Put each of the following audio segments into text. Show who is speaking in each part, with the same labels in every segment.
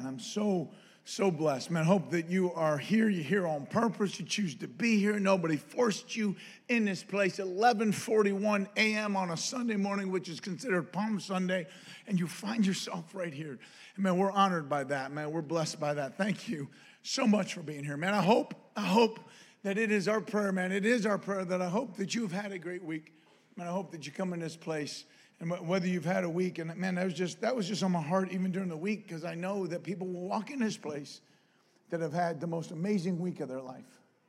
Speaker 1: man, I'm so blessed. Man, I hope that you are here. You're here on purpose. You choose to be here. Nobody forced you in this place. 11:41 a.m. on a Sunday morning, which is considered Palm Sunday, and you find yourself right here. And man, we're honored by that. Man, we're blessed by that. Thank you so much for being here. Man, I hope that it is our prayer, man. It is our prayer that I hope that you've had a great week. Man, I hope that you come in this place. And whether you've had a week, and man, that was just on my heart even during the week, because I know that people will walk in this place that have had the most amazing week of their life.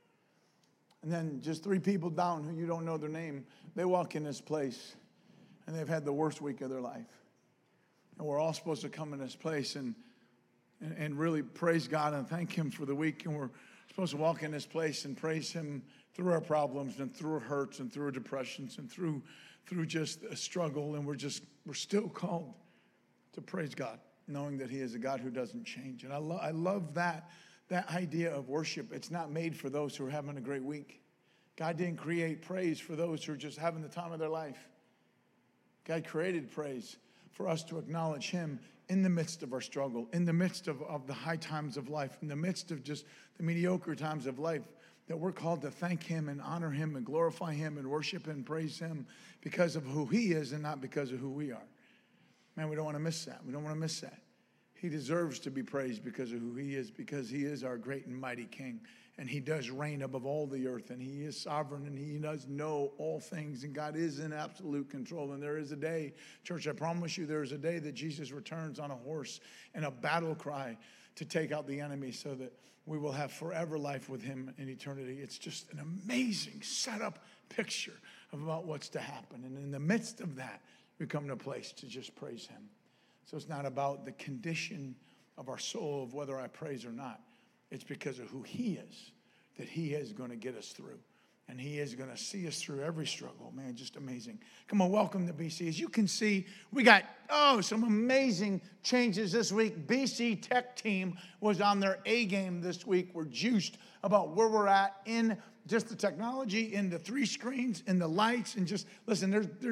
Speaker 1: And then just 3 people down who you don't know their name, they walk in this place and they've had the worst week of their life. And we're all supposed to come in this place and really praise God and thank Him for the week. And we're supposed to walk in this place and praise Him through our problems and through our hurts and through our depressions and through just a struggle, and we're still called to praise God, knowing that He is a God who doesn't change. And I love that idea of worship. It's not made for those who are having a great week. God didn't create praise for those who are just having the time of their life. God created praise for us to acknowledge Him in the midst of our struggle, in the midst of the high times of life, in the midst of just the mediocre times of life, that we're called to thank Him and honor Him and glorify Him and worship and praise Him because of who He is and not because of who we are. Man, we don't want to miss that. We don't want to miss that. He deserves to be praised because of who He is, because He is our great and mighty King. And He does reign above all the earth, and He is sovereign, and He does know all things, and God is in absolute control. And there is a day, church, I promise you, there is a day that Jesus returns on a horse and a battle cry to take out the enemy so that we will have forever life with Him in eternity. It's just an amazing setup picture about what's to happen. And in the midst of that, we come to a place to just praise Him. So it's not about the condition of our soul of whether I praise or not. It's because of who He is that He is going to get us through. And He is going to see us through every struggle. Man, just amazing. Come on, welcome to BC. As you can see, we got, some amazing changes this week. BC Tech Team was on their A game this week. We're juiced about where we're at in just the technology, in the 3 screens, in the lights, and just, listen,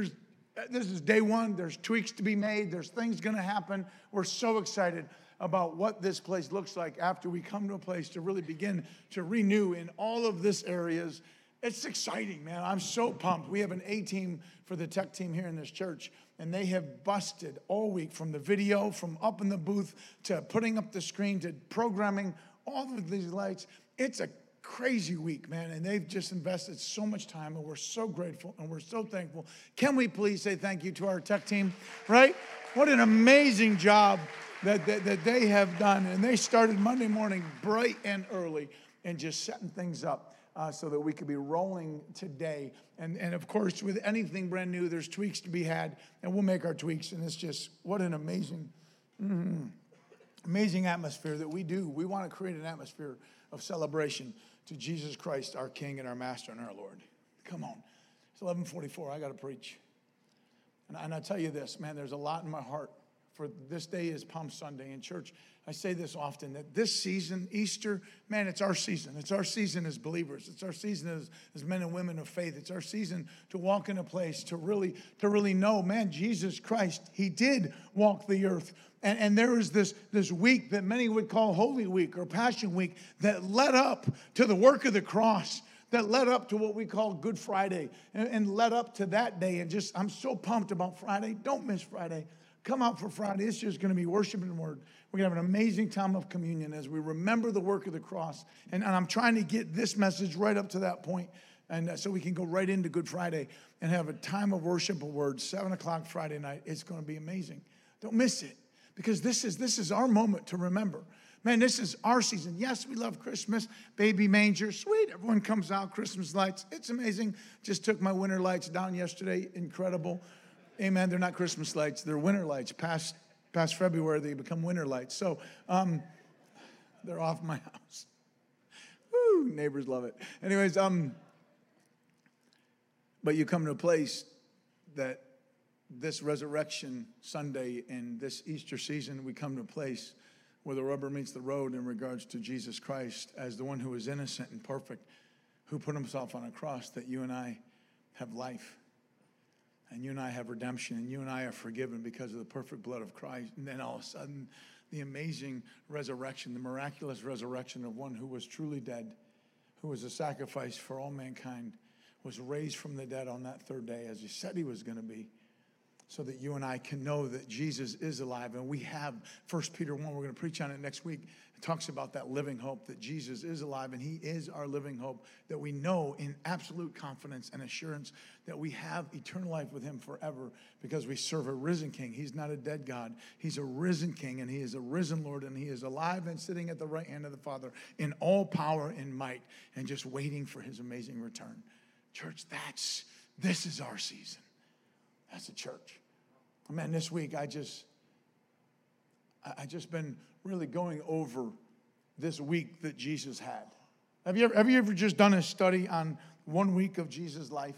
Speaker 1: this is day one. There's tweaks to be made. There's things going to happen. We're so excited about what this place looks like after we come to a place to really begin to renew in all of this areas. It's exciting, man. I'm so pumped. We have an A team for the tech team here in this church, and they have busted all week, from the video, from up in the booth, to putting up the screen, to programming all of these lights. It's a crazy week, man, and they've just invested so much time, and we're so grateful, and we're so thankful. Can we please say thank you to our tech team, right? What an amazing job that they have done, and they started Monday morning bright and early and just setting things up. So that we could be rolling today. And of course, with anything brand new, there's tweaks to be had, and we'll make our tweaks. And it's just, what an amazing atmosphere that we do. We want to create an atmosphere of celebration to Jesus Christ, our King and our Master and our Lord. Come on. It's 11:44. I got to preach. And I tell you this, man, there's a lot in my heart. For this day is Palm Sunday in church. I say this often, that this season, Easter, man, it's our season. It's our season as believers. It's our season as men and women of faith. It's our season to walk in a place to really know, man, Jesus Christ, He did walk the earth. And there is this week that many would call Holy Week or Passion Week that led up to the work of the cross, that led up to what we call Good Friday, and led up to that day. And just, I'm so pumped about Friday. Don't miss Friday. Come out for Friday. It's just going to be worship and word. We're going to have an amazing time of communion as we remember the work of the cross. And I'm trying to get this message right up to that point, and so we can go right into Good Friday and have a time of worship and word, 7 o'clock Friday night. It's going to be amazing. Don't miss it, because this is our moment to remember. Man, this is our season. Yes, we love Christmas, baby manger, sweet. Everyone comes out, Christmas lights. It's amazing. Just took my winter lights down yesterday. Incredible. Amen. They're not Christmas lights. They're winter lights. Past February, they become winter lights. So they're off my house. Woo, neighbors love it. Anyways, but you come to a place that this Resurrection Sunday and this Easter season, we come to a place where the rubber meets the road in regards to Jesus Christ as the one who is innocent and perfect, who put Himself on a cross, that you and I have life. And you and I have redemption, and you and I are forgiven because of the perfect blood of Christ. And then all of a sudden, the amazing resurrection, the miraculous resurrection of one who was truly dead, who was a sacrifice for all mankind, was raised from the dead on that third day, as he said he was going to be, so that you and I can know that Jesus is alive. And we have 1 Peter 1, we're going to preach on it next week. It talks about that living hope, that Jesus is alive, and he is our living hope, that we know in absolute confidence and assurance that we have eternal life with him forever, because we serve a risen king. He's not a dead God. He's a risen king, and he is a risen Lord, and he is alive and sitting at the right hand of the Father in all power and might, and just waiting for his amazing return. Church, this is our season. That's the church. Man, this week I just been really going over this week that Jesus had. Have you ever just done a study on 1 week of Jesus' life?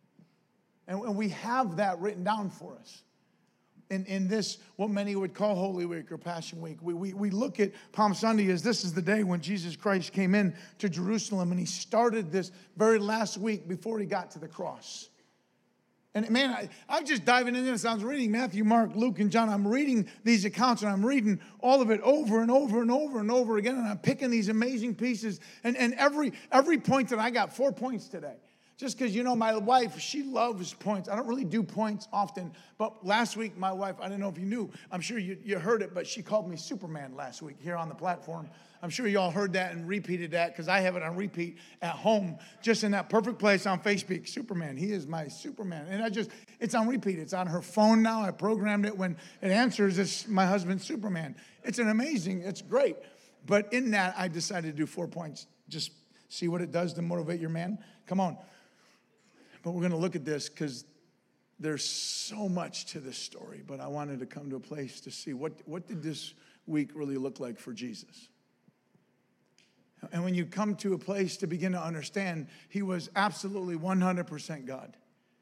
Speaker 1: And we have that written down for us. In this, what many would call Holy Week or Passion Week, we look at Palm Sunday as this is the day when Jesus Christ came in to Jerusalem, and he started this very last week before he got to the cross. And man, I'm just diving into this. I was reading Matthew, Mark, Luke, and John. I'm reading these accounts, and I'm reading all of it over and over and over and over again, and I'm picking these amazing pieces. And every point that I got 4 points today. Just because, my wife, she loves points. I don't really do points often. But last week, my wife, I don't know if you knew. I'm sure you heard it, but she called me Superman last week here on the platform. I'm sure you all heard that and repeated that, because I have it on repeat at home, just in that perfect place on Facebook. Superman, he is my Superman. And it's on repeat. It's on her phone now. I programmed it. When it answers, it's my husband, Superman. It's great. But in that, I decided to do 4 points. Just see what it does to motivate your man. Come on. But we're going to look at this because there's so much to this story. But I wanted to come to a place to see what did this week really look like for Jesus. And when you come to a place to begin to understand, he was absolutely 100% God.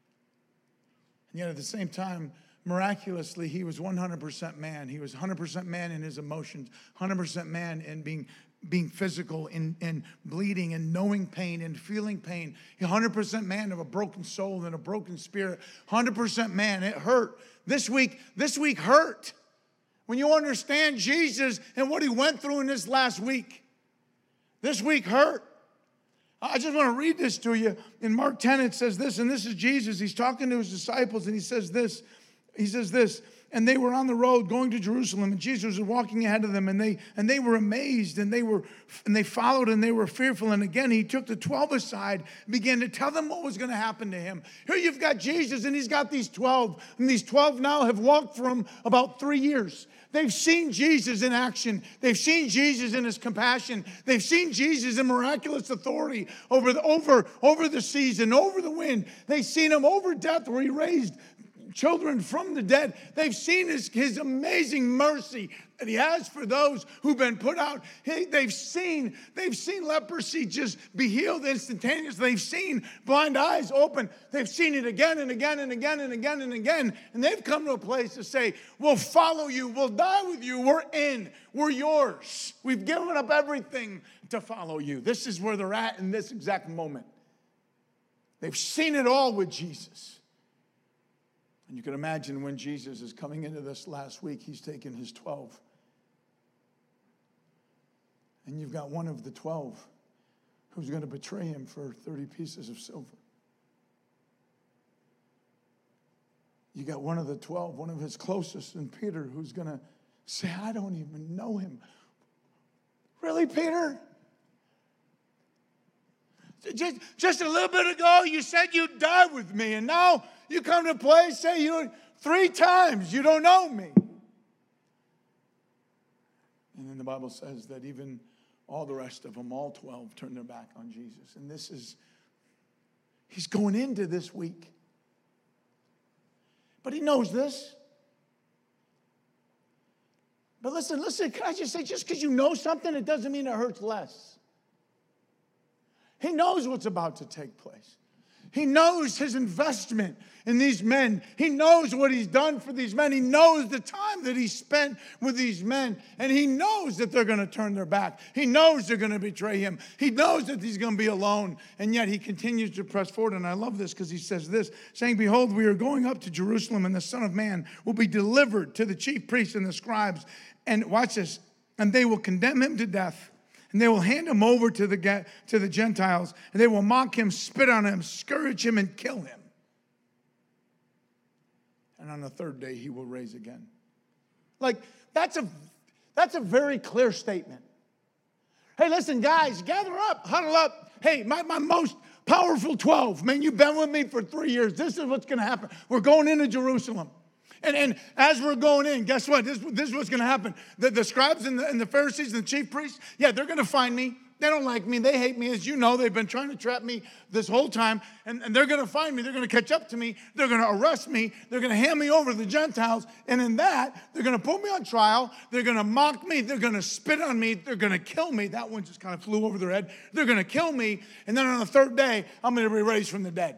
Speaker 1: And yet at the same time, miraculously, he was 100% man. He was 100% man in his emotions, 100% man in being physical and bleeding and knowing pain and feeling pain. 100% man of a broken soul and a broken spirit. 100% man. It hurt. This week hurt. When you understand Jesus and what he went through in this last week, this week hurt. I just want to read this to you. In Mark 10, it says this, and this is Jesus. He's talking to his disciples, and he says this. He says this, and they were on the road going to Jerusalem, and Jesus was walking ahead of them, and they were amazed, and they followed, and they were fearful. And again, he took the 12 aside, began to tell them what was going to happen to him. Here you've got Jesus, and he's got these 12, and these 12 now have walked for him about 3 years. They've seen Jesus in action. They've seen Jesus in his compassion. They've seen Jesus in miraculous authority over the seas and over the wind. They've seen him over death, where he raised children from the dead. They've seen his amazing mercy that he has for those who've been put out. They've seen leprosy just be healed instantaneously. They've seen blind eyes open. They've seen it again and again and again and again and again. And they've come to a place to say, we'll follow you. We'll die with you. We're in. We're yours. We've given up everything to follow you. This is where they're at in this exact moment. They've seen it all with Jesus. And you can imagine when Jesus is coming into this last week, he's taken his 12. And you've got one of the 12 who's going to betray him for 30 pieces of silver. You got one of the 12, one of his closest, and Peter, who's going to say, I don't even know him. Really, Peter? Just a little bit ago, you said you'd die with me, and now you come to a place, say you 3 times, you don't know me. And then the Bible says that even all the rest of them, all 12, turned their back on Jesus. And he's going into this week. But he knows this. But listen, can I just say, just because you know something, it doesn't mean it hurts less. He knows what's about to take place. He knows his investment in these men. He knows what he's done for these men. He knows the time that he spent with these men. And he knows that they're going to turn their back. He knows they're going to betray him. He knows that he's going to be alone. And yet he continues to press forward. And I love this because he says this, saying, behold, we are going up to Jerusalem, and the Son of Man will be delivered to the chief priests and the scribes. And watch this. And they will condemn him to death. And they will hand him over to the Gentiles. And they will mock him, spit on him, scourge him, and kill him. And on the third day, he will rise again. Like, that's a very clear statement. Hey, listen, guys, gather up, huddle up. Hey, my most powerful 12. Man, you've been with me for 3 years. This is what's going to happen. We're going into Jerusalem. And as we're going in, guess what? This is what's going to happen. The scribes and the Pharisees and the chief priests, yeah, they're going to find me. They don't like me. They hate me. As you know, they've been trying to trap me this whole time. And they're going to find me. They're going to catch up to me. They're going to arrest me. They're going to hand me over to the Gentiles. And in that, they're going to put me on trial. They're going to mock me. They're going to spit on me. They're going to kill me. That one just kind of flew over their head. They're going to kill me. And then on the third day, I'm going to be raised from the dead.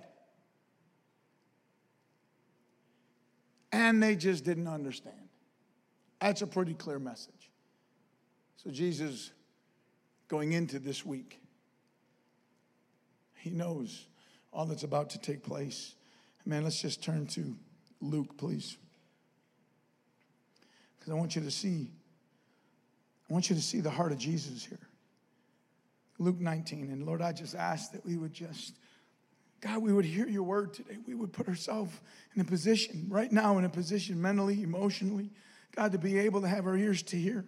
Speaker 1: And they just didn't understand. That's a pretty clear message. So Jesus, going into this week, he knows all that's about to take place. Man, let's just turn to Luke, please. Because I want you to see the heart of Jesus here. Luke 19. And Lord, I just ask that we would just, God, we would hear your word today. We would put ourselves in a position, right now in a position mentally, emotionally, God, to be able to have our ears to hear.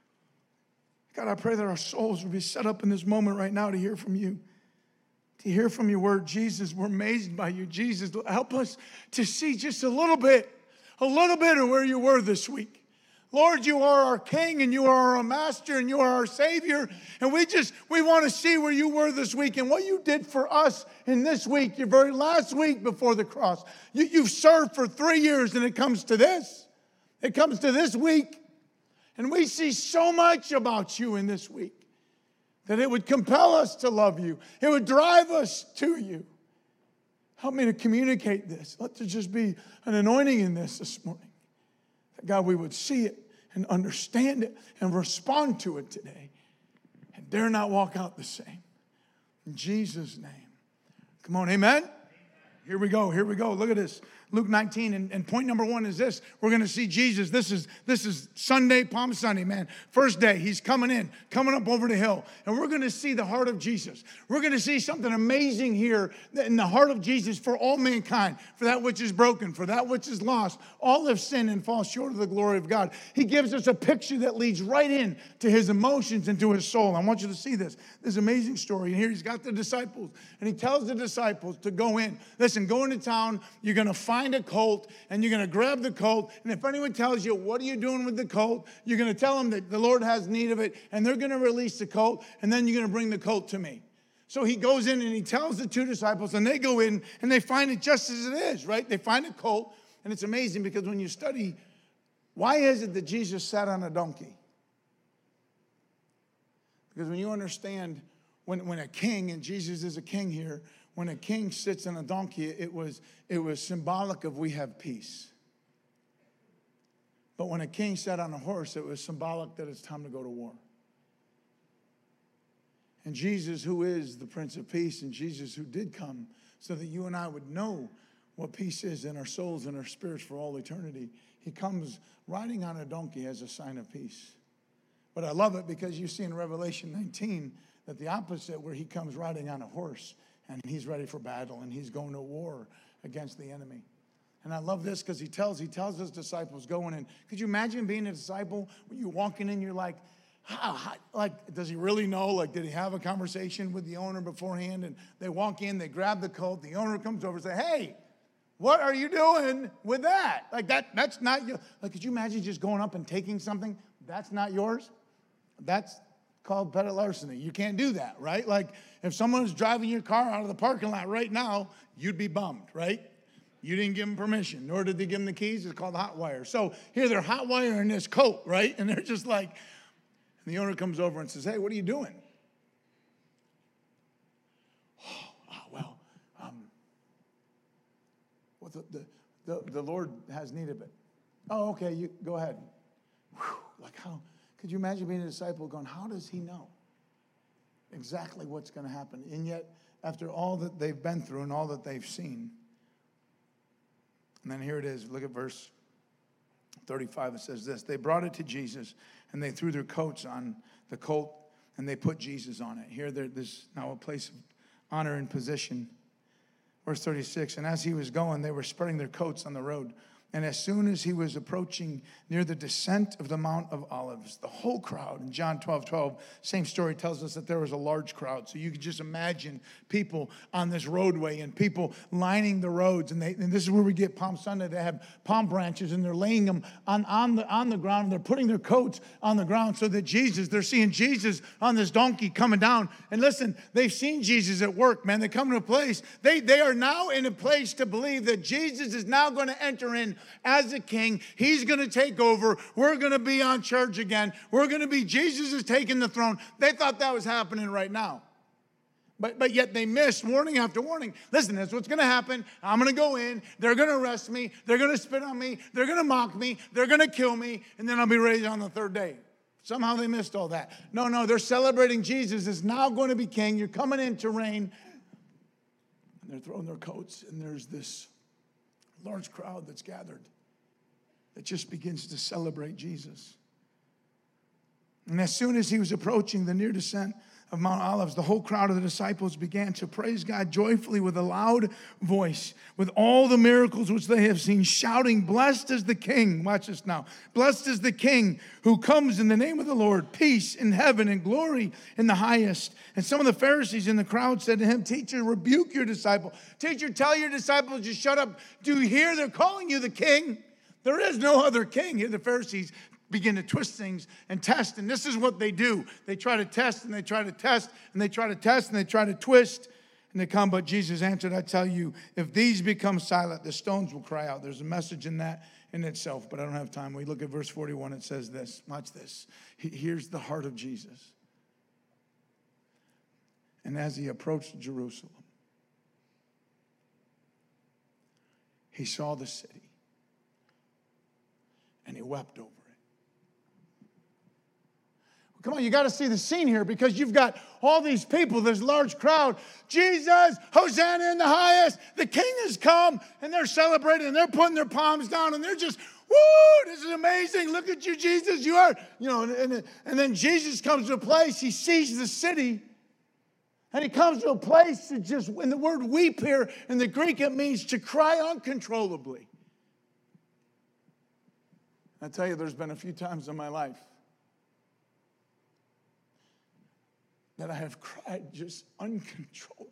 Speaker 1: God, I pray that our souls will be set up in this moment right now to hear from you, to hear from your word. Jesus, we're amazed by you. Jesus, help us to see just a little bit of where you were this week. Lord, you are our King, and you are our Master, and you are our Savior. And we want to see where you were this week and what you did for us in this week, your very last week before the cross. You've served for 3 years, and it comes to this. It comes to this week. And we see so much about you in this week that it would compel us to love you. It would drive us to you. Help me to communicate this. Let there just be an anointing in this morning. God, we would see it and understand it and respond to it today and dare not walk out the same. In Jesus' name. Come on, amen? Here we go. Look at this. Luke 19, and point number 1 is this. We're going to see Jesus. This is Sunday, Palm Sunday, man. First day, he's coming up over the hill. And we're going to see the heart of Jesus. We're going to see something amazing here in the heart of Jesus for all mankind, for that which is broken, for that which is lost. All have sinned and fall short of the glory of God. He gives us a picture that leads right in to his emotions and to his soul. I want you to see this amazing story. And here he's got the disciples, and he tells the disciples to go in. Listen, go into town. You're going to find a colt, and you're going to grab the colt. And if anyone tells you, what are you doing with the colt? You're going to tell them that the Lord has need of it, and they're going to release the colt, and then you're going to bring the colt to me. So he goes in and he tells the 2 disciples, and they go in and they find it just as it is, right? They find a colt, and it's amazing because when you study, why is it that Jesus sat on a donkey? Because when you understand when a king, and Jesus is a king here, when a king sits on a donkey, it was symbolic of we have peace. But when a king sat on a horse, it was symbolic that it's time to go to war. And Jesus, who is the Prince of Peace, and Jesus who did come so that you and I would know what peace is in our souls and our spirits for all eternity, he comes riding on a donkey as a sign of peace. But I love it because you see in Revelation 19 that the opposite, where he comes riding on a horse, and he's ready for battle, and he's going to war against the enemy. And I love this because he tells his disciples going in. Could you imagine being a disciple when you're walking in, you're like, does he really know? Like, did he have a conversation with the owner beforehand? And they walk in, they grab the colt. The owner comes over and says, hey, what are you doing with that? Like, that's not your. Like, could you imagine just going up and taking something that's not yours? That's called petty larceny. You can't do that, right? Like, if someone's driving your car out of the parking lot right now, you'd be bummed, right? You didn't give them permission, nor did they give them the keys. It's called hot wire. So here they're hot wiring this coat, right? And they're just like, and the owner comes over and says, hey, what are you doing? Well, the Lord has need of it. Oh, okay, you go ahead. Whew, like how, could you imagine being a disciple going, how does he know exactly what's going to happen? And yet, after all that they've been through and all that they've seen, and then here it is, look at verse 35, it says this, they brought it to Jesus, and they threw their coats on the colt, and they put Jesus on it. Here, there's now a place of honor and position. Verse 36, and as he was going, they were spreading their coats on the road. And as soon as he was approaching near the descent of the Mount of Olives, the whole crowd, in John 12:12, same story tells us that there was a large crowd. So you can just imagine people on this roadway and people lining the roads. And this is where we get Palm Sunday. They have palm branches and they're laying them on the ground. And they're putting their coats on the ground so that they're seeing Jesus on this donkey coming down. And listen, they've seen Jesus at work, man. They come to a place. They are now in a place to believe that Jesus is now going to enter in as a king. He's going to take over. We're going to be on charge again. Jesus is taking the throne. They thought that was happening right now. But yet they missed warning after warning. Listen, that's what's going to happen. I'm going to go in. They're going to arrest me. They're going to spit on me. They're going to mock me. They're going to kill me. And then I'll be raised on the third day. Somehow they missed all that. No, they're celebrating Jesus is now going to be king. You're coming in to reign. And they're throwing their coats, and there's this large crowd that's gathered that just begins to celebrate Jesus. And as soon as he was approaching the near descent of Mount Olives, the whole crowd of the disciples began to praise God joyfully with a loud voice, with all the miracles which they have seen, shouting, blessed is the King, watch this now, blessed is the King who comes in the name of the Lord, peace in heaven and glory in the highest. And some of the Pharisees in the crowd said to him, teacher, rebuke your disciple. Teacher, tell your disciples to shut up. Do you hear they're calling you the king? There is no other king. Here the Pharisees begin to twist things and test. And this is what they do. They try to test and they try to test and they try to test and they try to twist and they come. But Jesus answered, I tell you, if these become silent, the stones will cry out. There's a message in that in itself, but I don't have time. We look at verse 41. It says this. Watch this. Here's the heart of Jesus. And as he approached Jerusalem, he saw the city and he wept over it. Come on, you got to see the scene here because you've got all these people, this large crowd. Jesus, Hosanna in the highest. The king has come, and they're celebrating, and they're putting their palms down, and they're just, woo, this is amazing. Look at you, Jesus. You are, and then Jesus comes to a place, he sees the city, and he comes to a place to just, and the word weep here, in the Greek, it means to cry uncontrollably. I tell you, there's been a few times in my life that I have cried just uncontrollably.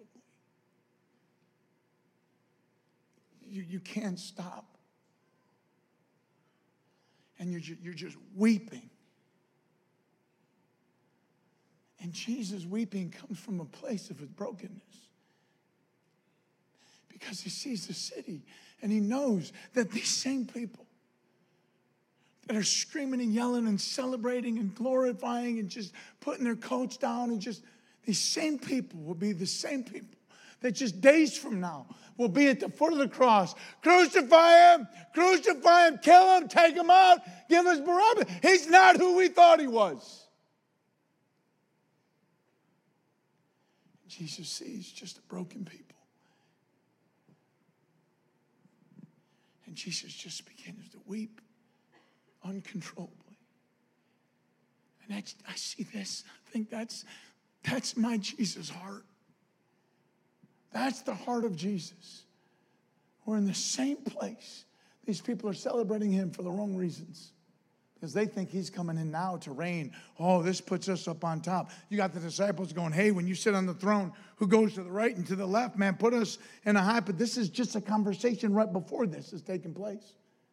Speaker 1: You can't stop. And you're just weeping. And Jesus' weeping comes from a place of his brokenness. Because he sees the city and he knows that these same people that are screaming and yelling and celebrating and glorifying and just putting their coats down and just, these same people will be the same people that just days from now will be at the foot of the cross. Crucify him, kill him, take him out, give us Barabbas. He's not who we thought he was. Jesus sees just a broken people. And Jesus just begins to weep uncontrollably. And I see this. I think that's my Jesus' heart. That's the heart of Jesus. We're in the same place. These people are celebrating him for the wrong reasons. Because they think he's coming in now to reign. Oh, this puts us up on top. You got the disciples going, hey, when you sit on the throne, who goes to the right and to the left? Man, put us in a high. But this is just a conversation right before this is taking place.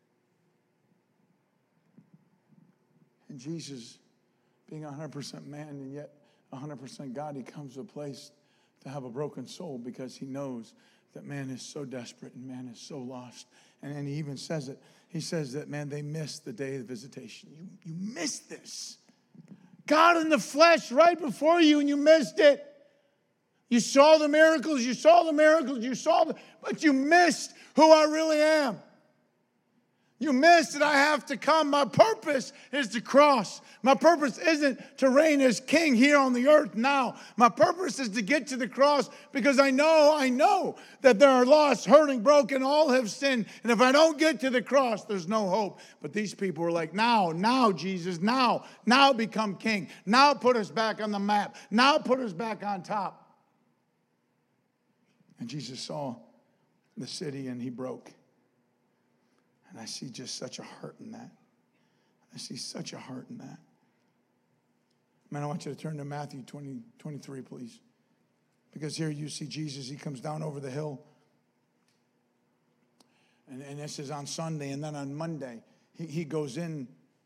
Speaker 1: And Jesus, being 100% man and yet 100% God, he comes to a place to have a broken soul because he knows that man is so desperate and man is so lost. And he even says it. He says that, man, they missed the day of visitation. You missed this. God in the flesh right before you, and you missed it. You saw the miracles, you saw the miracles, but you missed who I really am. You missed that I have to come. My purpose is the cross. My purpose isn't to reign as king here on the earth now. My purpose is to get to the cross because I know that there are lost, hurting, broken, all have sinned. And if I don't get to the cross, there's no hope. But these people were like, now, Jesus, now become king. Now put us back on the map. Now put us back on top. And Jesus saw the city and he broke. And I see just such a heart in that. I see such a heart in that. Man, I want you to turn to Matthew 23, please. Because here you see Jesus. He comes down over the hill. And this is on Sunday. And then on Monday, he goes in.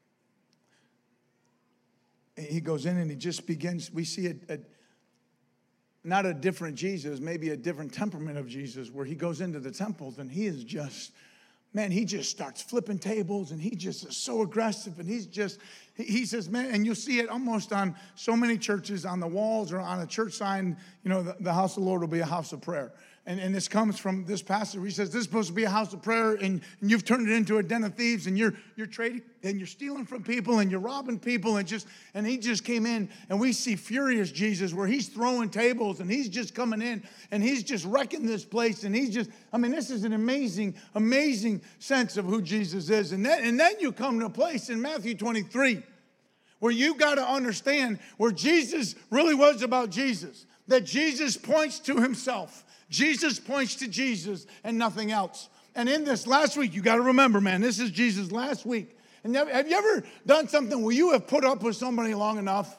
Speaker 1: He goes in and he just begins. We see not a different Jesus, maybe a different temperament of Jesus, where he goes into the temples and he is just... Man, he just starts flipping tables and he just is so aggressive and he says, man, and you'll see it almost on so many churches, on the walls or on a church sign, the house of the Lord will be a house of prayer. And this comes from this passage where he says, this is supposed to be a house of prayer and you've turned it into a den of thieves and you're trading and you're stealing from people and you're robbing people and he just came in and we see furious Jesus where he's throwing tables and he's just coming in and he's just wrecking this place and this is an amazing, amazing sense of who Jesus is. And then you come to a place in Matthew 23 where you got to understand where Jesus really was about Jesus, that Jesus points to himself. Jesus points to Jesus and nothing else. And in this last week, you got to remember, man, this is Jesus' last week. And have you ever done something where you have put up with somebody long enough?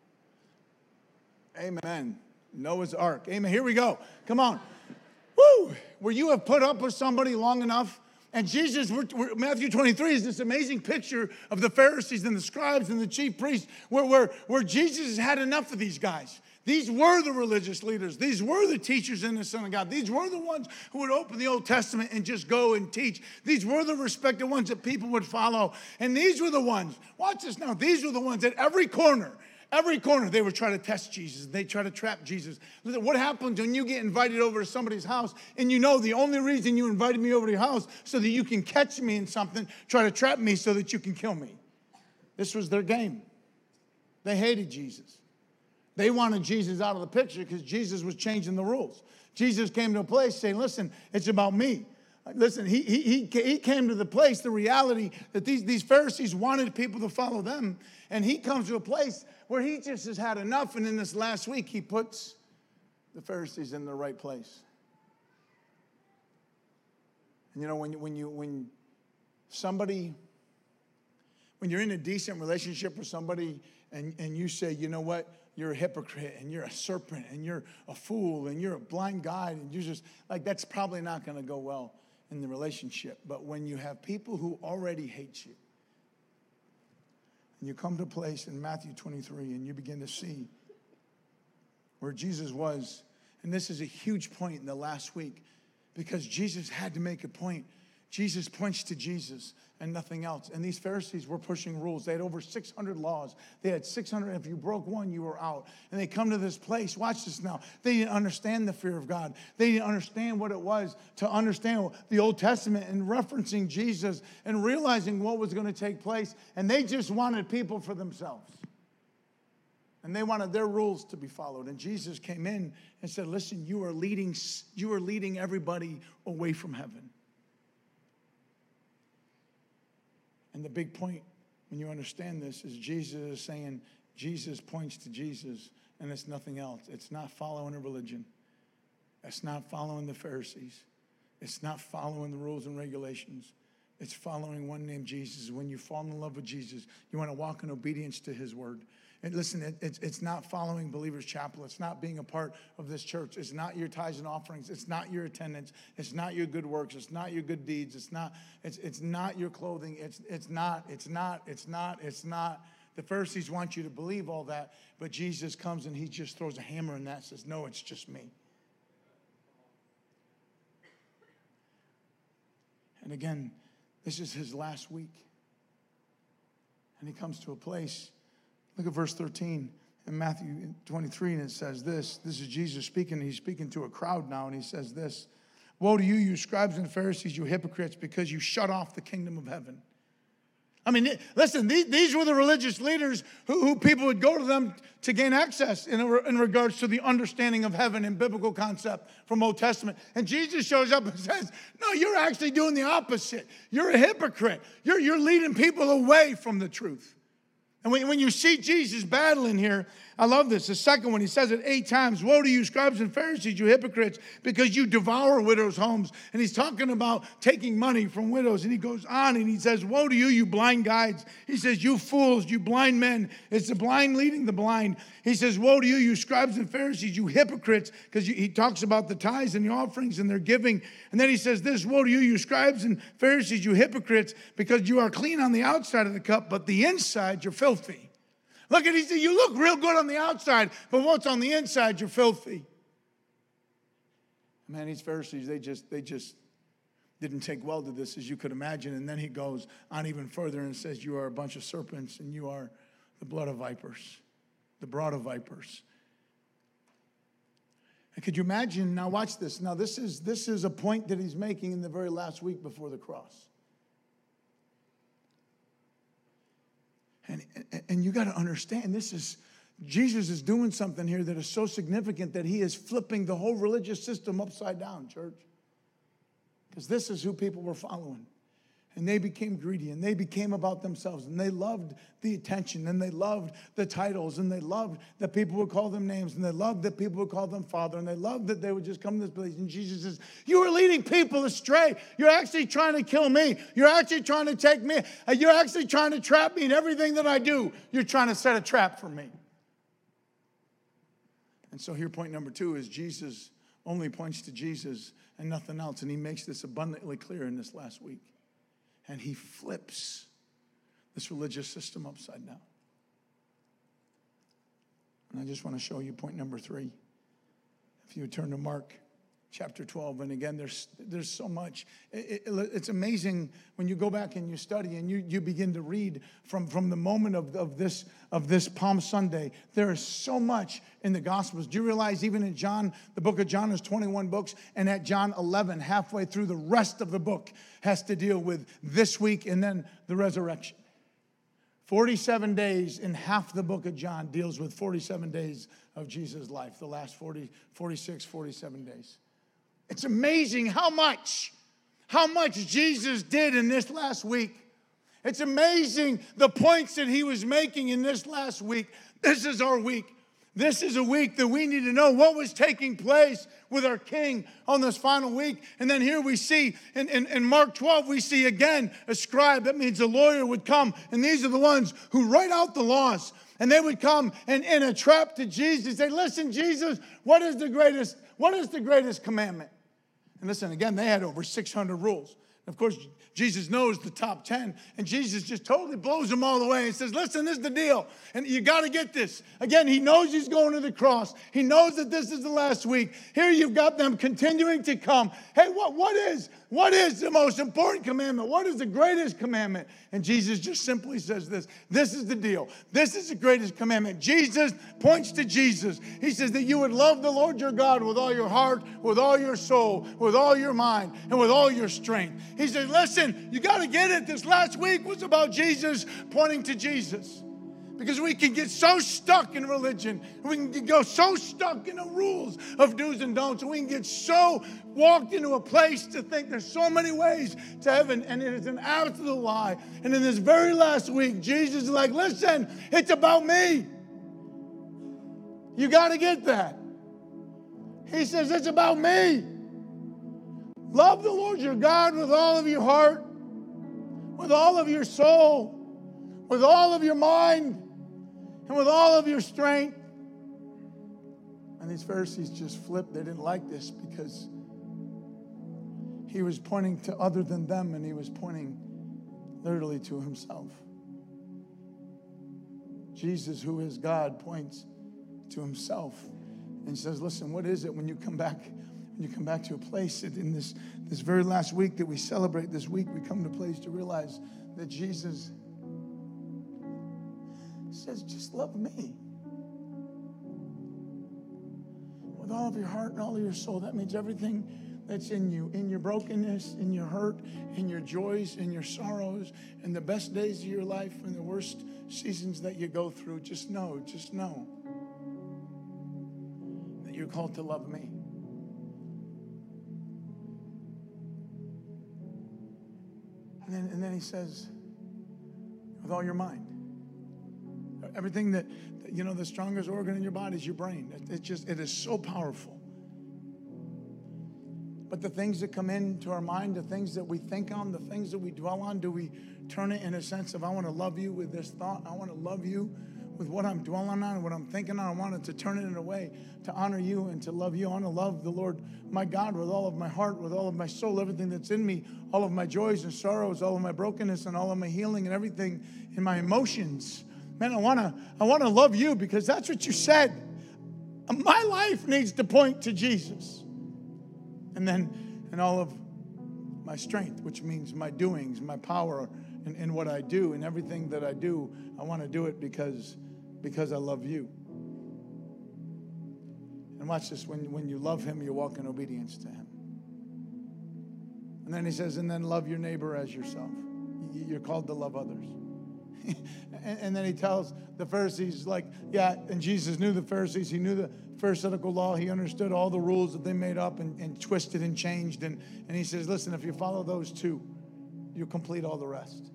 Speaker 1: Amen. Noah's Ark. Amen. Here we go. Come on. Woo! Where you have put up with somebody long enough. And Jesus, Matthew 23 is this amazing picture of the Pharisees and the scribes and the chief priests where Jesus has had enough of these guys. These were the religious leaders. These were the teachers in the synagogue. These were the ones who would open the Old Testament and just go and teach. These were the respected ones that people would follow. And these were the ones, watch this now, these were the ones at every corner, they would try to test Jesus. They try to trap Jesus. Listen, what happens when you get invited over to somebody's house and you know the only reason you invited me over to your house so that you can catch me in something, try to trap me so that you can kill me. This was their game. They hated Jesus. They wanted Jesus out of the picture because Jesus was changing the rules. Jesus came to a place saying, listen, it's about me. Listen, he came to the place, the reality that these Pharisees wanted people to follow them. And he comes to a place where he just has had enough. And in this last week, he puts the Pharisees in the right place. And when you're in a decent relationship with somebody and you say, you know what? You're a hypocrite and you're a serpent and you're a fool and you're a blind guide and you're just like, that's probably not going to go well in the relationship. But when you have people who already hate you and you come to a place in Matthew 23 and you begin to see where Jesus was, and this is a huge point in the last week because Jesus had to make a point. Jesus points to Jesus and nothing else. And these Pharisees were pushing rules. They had over 600 laws. They had 600. If you broke one, you were out. And they come to this place. Watch this now. They didn't understand the fear of God. They didn't understand what it was to understand the Old Testament and referencing Jesus and realizing what was going to take place. And they just wanted people for themselves. And they wanted their rules to be followed. And Jesus came in and said, listen, you are leading everybody away from heaven. And the big point, when you understand this, is Jesus is saying, Jesus points to Jesus, and it's nothing else. It's not following a religion. It's not following the Pharisees. It's not following the rules and regulations. It's following one named Jesus. When you fall in love with Jesus, you want to walk in obedience to his word. And listen, it's not following Believers Chapel. It's not being a part of this church. It's not your tithes and offerings. It's not your attendance. It's not your good works. It's not your good deeds. It's not your clothing. It's not. The Pharisees want you to believe all that, but Jesus comes and he just throws a hammer in that and says, no, it's just me. And again, this is his last week. And he comes to a place. Look at verse 13. in Matthew 23, and it says this. This is Jesus speaking. He's speaking to a crowd now, and he says this. Woe to you, you scribes and Pharisees, you hypocrites, because you shut off the kingdom of heaven. I mean, listen, these were the religious leaders who people would go to them to gain access in regards to the understanding of heaven and biblical concept from Old Testament. And Jesus shows up and says, no, you're actually doing the opposite. You're a hypocrite. You're leading people away from the truth. And when you see Jesus battling here, I love this. The second one, he says it 8 times. Woe to you, scribes and Pharisees, you hypocrites, because you devour widows' homes. And he's talking about taking money from widows. And he goes on and he says, woe to you, you blind guides. He says, you fools, you blind men. It's the blind leading the blind. He says, woe to you, you scribes and Pharisees, you hypocrites, because he talks about the tithes and the offerings and their giving. And then he says this, woe to you, you scribes and Pharisees, you hypocrites, because you are clean on the outside of the cup, but the inside you're filthy. Look at, he said, you look real good on the outside, but what's on the inside, you're filthy. Man, these Pharisees, they just didn't take well to this, as you could imagine. And then he goes on even further and says, you are a bunch of serpents, and you are the blood of vipers, the brood of vipers. And could you imagine, now watch this. Now this is a point that he's making in the very last week before the cross. And you got to understand, Jesus is doing something here that is so significant that he is flipping the whole religious system upside down, church. Because this is who people were following. And they became greedy, and they became about themselves, and they loved the attention, and they loved the titles, and they loved that people would call them names, and they loved that people would call them Father, and they loved that they would just come to this place. And Jesus says, you are leading people astray. You're actually trying to kill me. You're actually trying to take me. You're actually trying to trap me in everything that I do. You're trying to set a trap for me. And so here, point number 2 is Jesus only points to Jesus and nothing else, and he makes this abundantly clear in this last week. And he flips this religious system upside down. And I just want to show you point number 3. If you would turn to Mark chapter 12. And again, there's so much. It's amazing when you go back and you study and you begin to read from the moment of this Palm Sunday. There is so much in the Gospels. Do you realize even in John, the book of John is 21 books, and at John 11, halfway through, the rest of the book has to deal with this week and then the resurrection. 47 days in half the book of John deals with 47 days of Jesus' life, the last 47 days. It's amazing how much Jesus did in this last week. It's amazing the points that he was making in this last week. This is our week. This is a week that we need to know what was taking place with our King on this final week. And then here we see, in Mark 12, we see again a scribe. That means a lawyer would come. And these are the ones who write out the laws. And they would come and in a trap to Jesus. Say, listen, Jesus, what is the greatest commandment? And listen, again, they had over 600 rules. Of course, Jesus knows the top 10, and Jesus just totally blows them all away and says, listen, this is the deal, and you got to get this. Again, he knows he's going to the cross. He knows that this is the last week. Here you've got them continuing to come. Hey, what is the most important commandment? What is the greatest commandment? And Jesus just simply says this. This is the deal. This is the greatest commandment. Jesus points to Jesus. He says that you would love the Lord your God with all your heart, with all your soul, with all your mind, and with all your strength. He says, listen, you got to get it. This last week was about Jesus pointing to Jesus. Because we can get so stuck in religion. We can go so stuck in the rules of do's and don'ts. And we can get so walked into a place to think there's so many ways to heaven. And it is an absolute lie. And in this very last week, Jesus is like, listen, it's about me. You got to get that. He says, it's about me. Love the Lord your God with all of your heart, with all of your soul, with all of your mind, and with all of your strength. And these Pharisees just flipped. They didn't like this because he was pointing to other than them, and he was pointing literally to himself. Jesus, who is God, points to himself and says, listen, what is it when you come back to a place that in this very last week that we celebrate this week, we come to a place to realize that Jesus says, just love me. with all of your heart and all of your soul. That means everything that's in you, in your brokenness, in your hurt, in your joys, in your sorrows, in the best days of your life, and the worst seasons that you go through. Just know that you're called to love me. And then he says, with all your mind. Everything that, the strongest organ in your body is your brain. It is so powerful. But the things that come into our mind, the things that we think on, the things that we dwell on, do we turn it in a sense of, I want to love you with this thought. I want to love you with what I'm dwelling on, what I'm thinking on. I wanted to turn it in a way to honor you and to love you. I want to love the Lord, my God, with all of my heart, with all of my soul, everything that's in me, all of my joys and sorrows, all of my brokenness and all of my healing and everything in my emotions. Man, I want to love you because that's what you said. My life needs to point to Jesus. And then in all of my strength, which means my doings, my power in what I do, and everything that I do, I want to do it because I love you. And watch this, when you love him, you walk in obedience to him. And then he says, and then love your neighbor as yourself. You're called to love others. And then he tells the Pharisees, and Jesus knew the Pharisees. He knew the Pharisaical law. He understood all the rules that they made up and twisted and changed. And he says, listen, if you follow those two, you'll complete all the rest.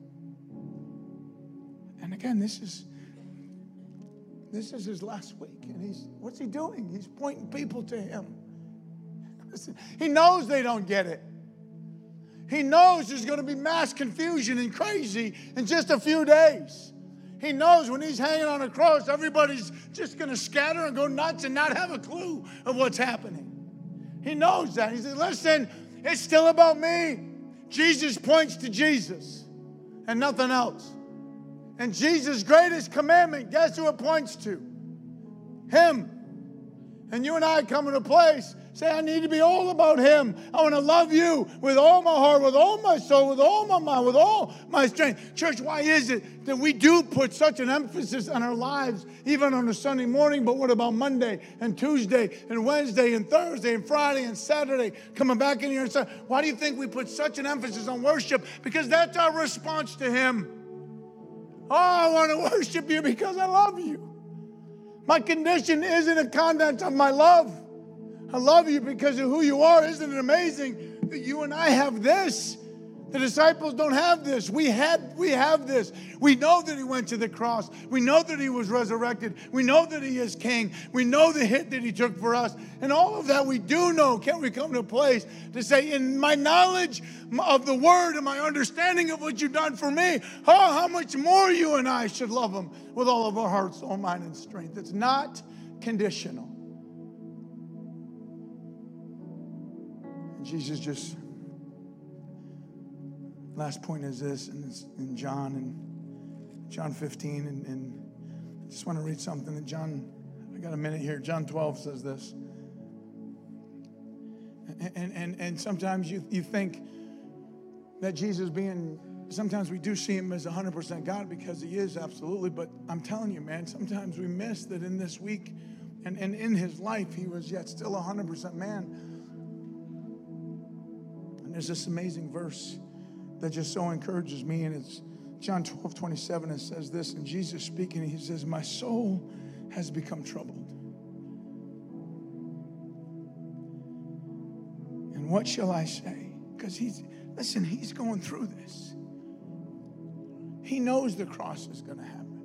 Speaker 1: And again, this is his last week. And what's he doing? He's pointing people to him. Listen, he knows they don't get it. He knows there's going to be mass confusion and crazy in just a few days. He knows when he's hanging on a cross, everybody's just going to scatter and go nuts and not have a clue of what's happening. He knows that. He says, listen, it's still about me. Jesus points to Jesus and nothing else. And Jesus' greatest commandment, guess who it points to? Him. And you and I come to a place, say, I need to be all about him. I want to love you with all my heart, with all my soul, with all my mind, with all my strength. Church, why is it that we do put such an emphasis on our lives, even on a Sunday morning, but what about Monday and Tuesday and Wednesday and Thursday and Friday and Saturday, coming back in here and Sunday? Why do you think we put such an emphasis on worship? Because that's our response to him. Oh, I want to worship you because I love you. My condition isn't a content of my love. I love you because of who you are. Isn't it amazing that you and I have this? The disciples don't have this. We have this. We know that he went to the cross. We know that he was resurrected. We know that he is king. We know the hit that he took for us. And all of that we do know. Can we come to a place to say, in my knowledge of the word and my understanding of what you've done for me, how much more you and I should love him with all of our heart, soul, mind, and strength. It's not conditional. And Jesus just... Last point is this, and it's in John 15, and I just want to read something that I got a minute here. John 12 says this. And sometimes you think that Jesus sometimes we do see him as 100% God because he is, absolutely, but I'm telling you, man, sometimes we miss that in this week and in his life, he was yet still 100% man. And there's this amazing verse that just so encourages me, and it's John 12:27. It says this, and Jesus speaking, he says, my soul has become troubled. And what shall I say? Because he's going through this. He knows the cross is going to happen.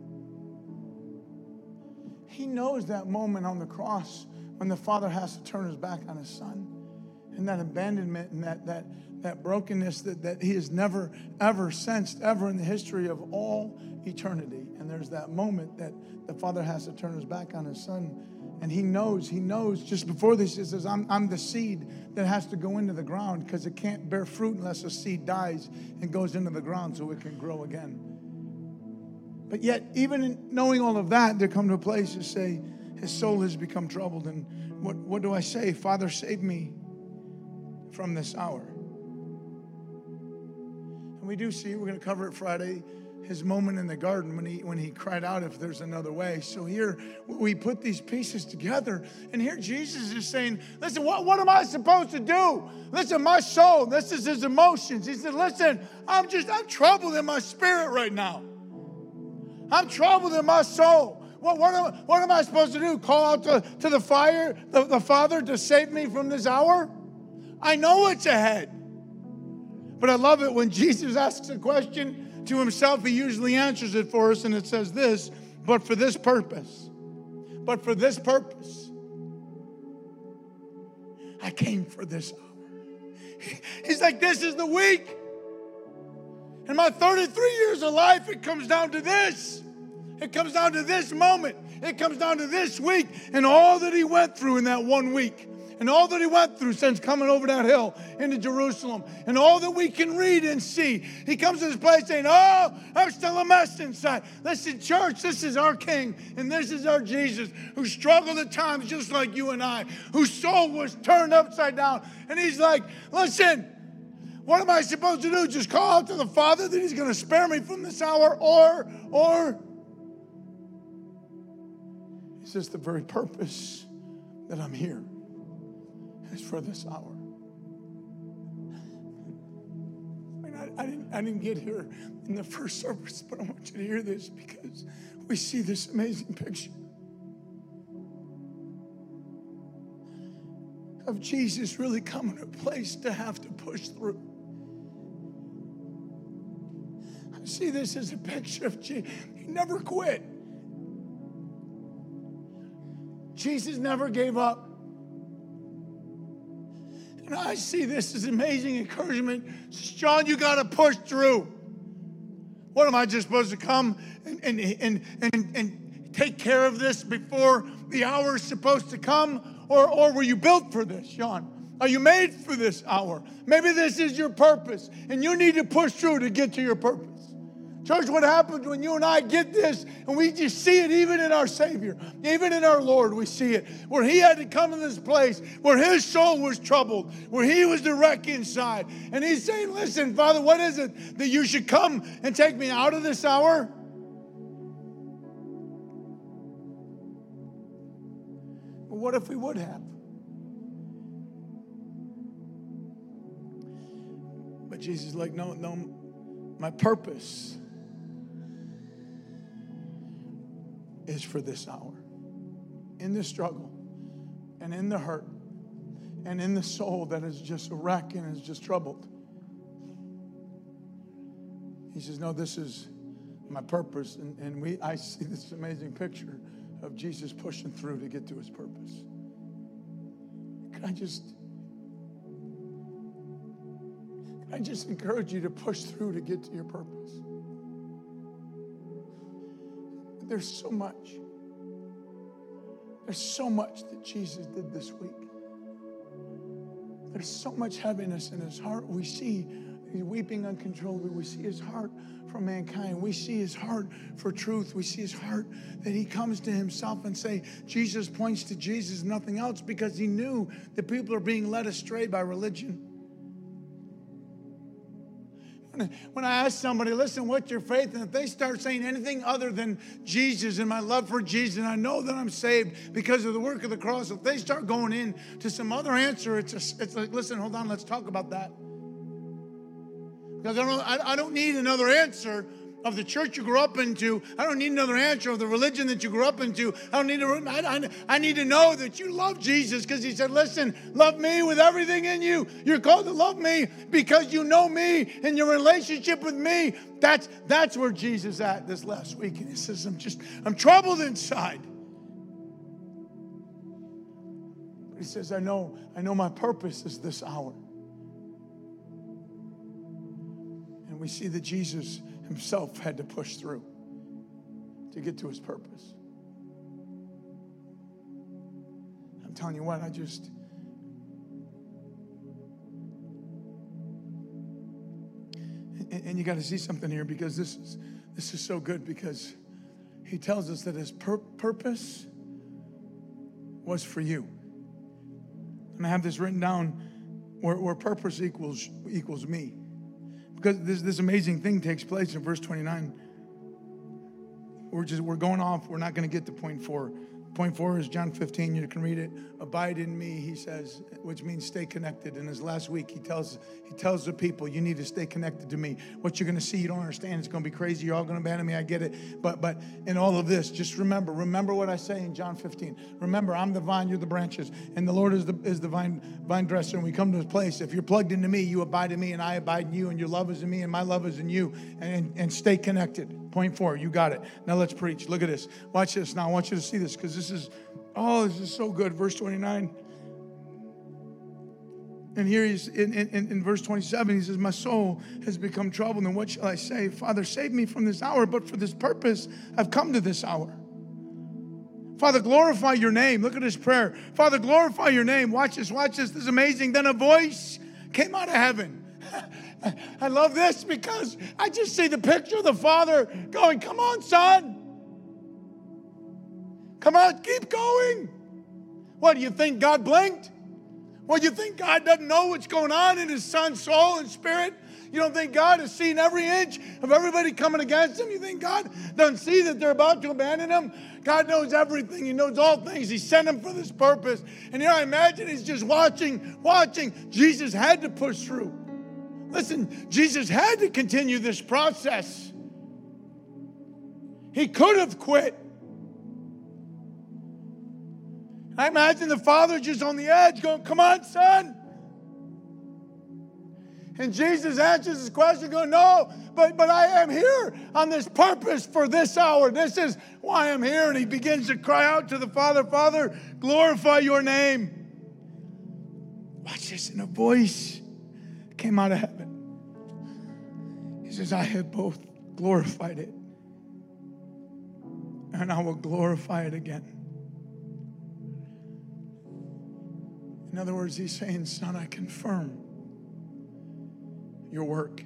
Speaker 1: He knows that moment on the cross when the Father has to turn his back on his Son, and that abandonment and that brokenness that he has never, ever sensed, ever in the history of all eternity. And there's that moment that the Father has to turn his back on his Son. And he knows just before this, he says, I'm the seed that has to go into the ground because it can't bear fruit unless a seed dies and goes into the ground so it can grow again. But yet, even in knowing all of that, there come to a place to say, his soul has become troubled. And what do I say? Father, save me from this hour. We do see, we're going to cover it Friday, his moment in the garden when he cried out, if there's another way. So here we put these pieces together, and here Jesus is saying, listen, what am I supposed to do? Listen, my soul, this is his emotions. He said, listen, I'm troubled in my spirit right now. I'm troubled in my soul. What am I supposed to do? Call out to the fire, the Father, to save me from this hour? I know it's ahead. But I love it when Jesus asks a question to himself, he usually answers it for us, and it says this, but for this purpose, I came for this hour. He's like, this is the week. In my 33 years of life, it comes down to this. It comes down to this moment. It comes down to this week and all that he went through in that 1 week. And all that he went through since coming over that hill into Jerusalem. And all that we can read and see. He comes to this place saying, oh, I'm still a mess inside. Listen, church, this is our King. And this is our Jesus, who struggled at times just like you and I. Whose soul was turned upside down. And he's like, listen, what am I supposed to do? Just call out to the Father that he's going to spare me from this hour? Or is this the very purpose that I'm here? Is for this hour. I didn't get here in the first service, but I want you to hear this because we see this amazing picture of Jesus really coming to a place to have to push through. I see this as a picture of Jesus. He never quit. Jesus never gave up. And I see this as amazing encouragement. John, you got to push through. What am I just supposed to come and take care of this before the hour is supposed to come? Or were you built for this, John? Are you made for this hour? Maybe this is your purpose, and you need to push through to get to your purpose. Church, what happens when you and I get this, and we just see it even in our Savior, even in our Lord, we see it, where he had to come to this place, where his soul was troubled, where he was the wreck inside. And he's saying, listen, Father, what is it that you should come and take me out of this hour? But what if we would have? But Jesus is like, no, my purpose is for this hour. In the struggle and in the hurt and in the soul that is just a wreck and is just troubled. He says, no, this is my purpose. And I see this amazing picture of Jesus pushing through to get to his purpose. Can I just encourage you to push through to get to your purpose? There's so much. There's so much that Jesus did this week. There's so much heaviness in his heart. We see he's weeping uncontrollably. We see his heart for mankind. We see his heart for truth. We see his heart that he comes to himself and say, Jesus points to Jesus, nothing else, because he knew that people are being led astray by religion. When I ask somebody, listen, what's your faith? And if they start saying anything other than Jesus and my love for Jesus, and I know that I'm saved because of the work of the cross, if they start going in to some other answer, it's like, listen, hold on, let's talk about that. Because I don't need another answer of the church you grew up into. I don't need another answer of the religion that you grew up into. I need to know that you love Jesus, because he said, listen, love me with everything in you. You're called to love me because you know me and your relationship with me. That's where Jesus at this last week. And he says, I'm troubled inside. But he says, I know my purpose is this hour. And we see that Jesus himself had to push through to get to his purpose. I'm telling you what, and you got to see something here, because this is so good, because he tells us that his purpose was for you. And I have this written down where purpose equals me. Because this amazing thing takes place in verse 29. we're going off. We're not going to get to point 4. Point 4 is John 15. You can read it. Abide in me, he says, which means stay connected. In his last week, he tells the people, you need to stay connected to me. What you're going to see, you don't understand. It's going to be crazy. You're all going to abandon me. I get it. But in all of this, just remember what I say in John 15. Remember, I'm the vine, you're the branches, and the Lord is the vine dresser. And we come to this place. If you're plugged into me, you abide in me, and I abide in you, and your love is in me, and my love is in you. And stay connected. Point 4, you got it. Now let's preach. Look at this. Watch this. Now I want you to see this because this is so good. Verse 29. And here he's in verse 27, he says, my soul has become troubled, and what shall I say? Father, save me from this hour, but for this purpose I've come to this hour. Father, glorify your name. Look at his prayer. Father, glorify your name. Watch this. This is amazing. Then a voice came out of heaven. I love this because I just see the picture of the Father going, come on, son. Come on, keep going. What, do you think God blinked? What, you think God doesn't know what's going on in his son's soul and spirit? You don't think God has seen every inch of everybody coming against him? You think God doesn't see that they're about to abandon him? God knows everything. He knows all things. He sent him for this purpose. And I imagine he's just watching. Jesus had to push through. Listen, Jesus had to continue this process. He could have quit. I imagine the Father just on the edge going, come on, son. And Jesus answers his question going, no, but I am here on this purpose for this hour. This is why I'm here. And he begins to cry out to the Father, Father, glorify your name. Watch this. And a voice came out of heaven. He says, I have both glorified it, and I will glorify it again. In other words, he's saying, son, I confirm your work.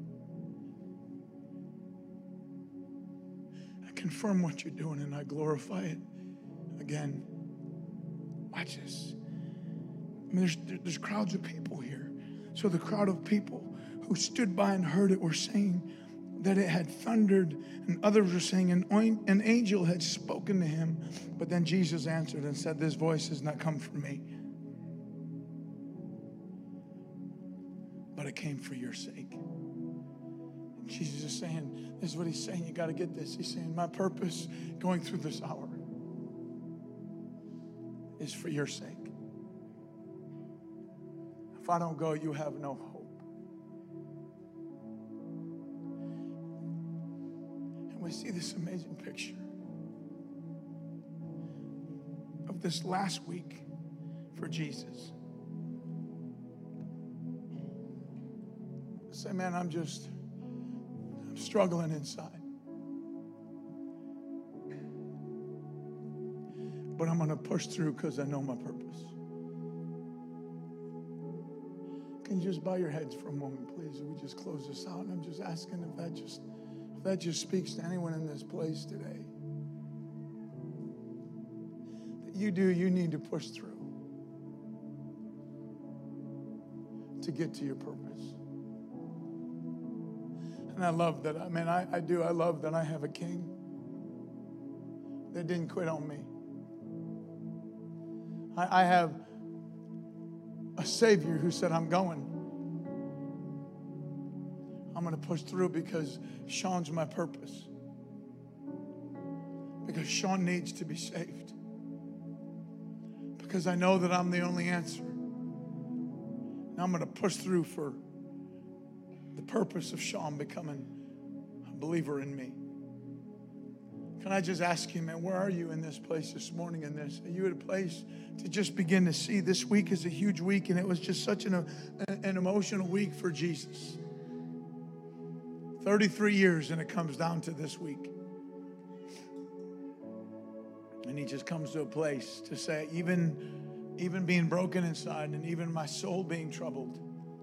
Speaker 1: I confirm what you're doing, and I glorify it again. Watch this. I mean, there's crowds of people here. So the crowd of people who stood by and heard it were saying that it had thundered, and others were saying an angel had spoken to him. But then Jesus answered and said, this voice has not come from me, but it came for your sake. And Jesus is saying, this is what he's saying. You got to get this. He's saying, my purpose going through this hour is for your sake. If I don't go, you have no hope. And we see this amazing picture of this last week for Jesus. Say, man, I'm struggling inside. But I'm going to push through because I know my purpose. Can you just bow your heads for a moment, please? We just close this out. And I'm just asking if that just speaks to anyone in this place today. That you need to push through to get to your purpose. And I love that. I love that I have a king that didn't quit on me. I have a Savior who said, I'm going. I'm going to push through because Sean's my purpose. Because Sean needs to be saved. Because I know that I'm the only answer. And I'm going to push through for the purpose of Sean becoming a believer in me. Can I just ask you, man, where are you in this place this morning in this? Are you at a place to just begin to see this week is a huge week, and it was just such an emotional week for Jesus. 33 years, and it comes down to this week. And he just comes to a place to say, even being broken inside and even my soul being troubled,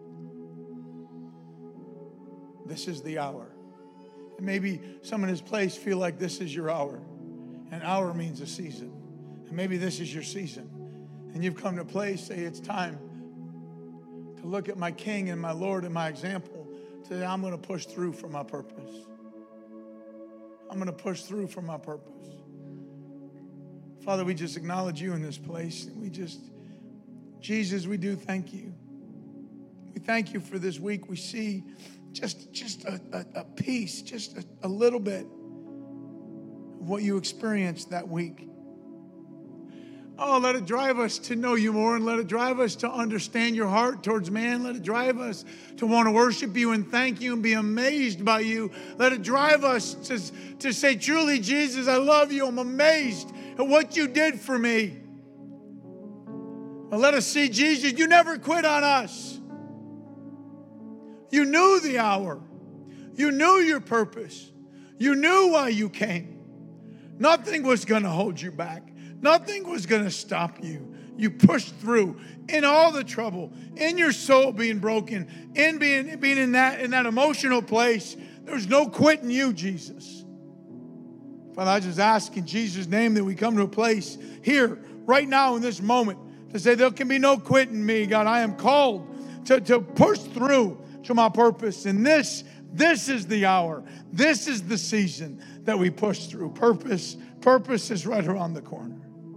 Speaker 1: this is the hour. And maybe some in his place feel like this is your hour. An hour means a season. And maybe this is your season. And you've come to a place, say it's time to look at my King and my Lord and my example. To say, I'm going to push through for my purpose. I'm going to push through for my purpose. Father, we just acknowledge you in this place. Jesus, we do thank you. We thank you for this week. We see just a piece, just a little bit of what you experienced that week. Oh, let it drive us to know you more, and let it drive us to understand your heart towards man. Let it drive us to want to worship you and thank you and be amazed by you. Let it drive us to say, truly, Jesus, I love you. I'm amazed at what you did for me. But let us see, Jesus, you never quit on us. You knew the hour. You knew your purpose. You knew why you came. Nothing was going to hold you back. Nothing was going to stop you. You pushed through in all the trouble, in your soul being broken, in being in that emotional place. There's no quitting you, Jesus. Father, I just ask in Jesus' name that we come to a place here, right now in this moment, to say there can be no quitting me, God. I am called to push through to my purpose. And this is the hour. This is the season that we push through. Purpose is right around the corner.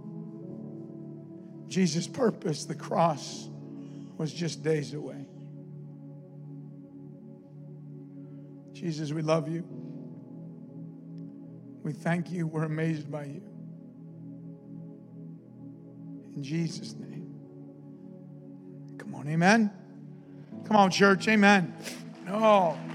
Speaker 1: Jesus' purpose, the cross, was just days away. Jesus, we love you. We thank you. We're amazed by you. In Jesus' name. Come on, amen. Come on, church, amen. Oh.